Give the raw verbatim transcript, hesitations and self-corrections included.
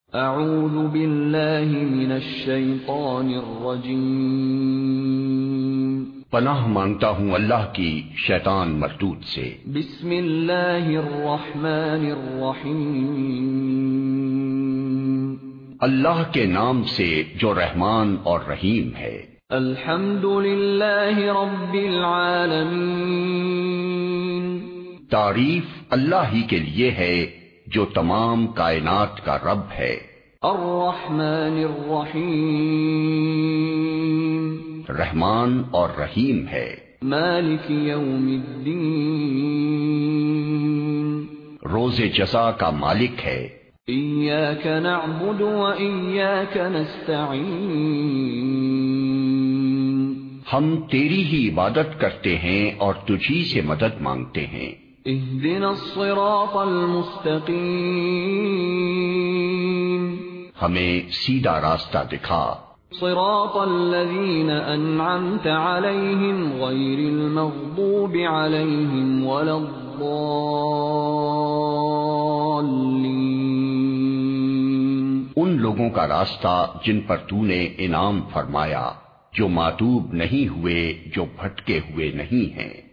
اعوذ باللہ من الشیطان الرجیم، پناہ مانگتا ہوں اللہ کی شیطان مردود سے۔ بسم اللہ الرحمن الرحیم، اللہ کے نام سے جو رحمان اور رحیم ہے۔ الحمد للہ رب العالمین، تعریف اللہ ہی کے لیے ہے جو تمام کائنات کا رب ہے۔ الرحمن الرحیم، رحمان اور رحیم ہے۔ مالک یوم الدین، روز جزا کا مالک ہے۔ ایاک نعبد و ایاک نستعین، ہم تیری ہی عبادت کرتے ہیں اور تجھی سے مدد مانگتے ہیں۔ اہدنا الصراط المستقیم، ہمیں سیدھا راستہ دکھا۔ صراط الذین انعمت علیہم غیر المغضوب علیہم ولا الضالین، ان لوگوں کا راستہ جن پر تو نے انعام فرمایا، جو ماتوب نہیں ہوئے، جو بھٹکے ہوئے نہیں ہیں۔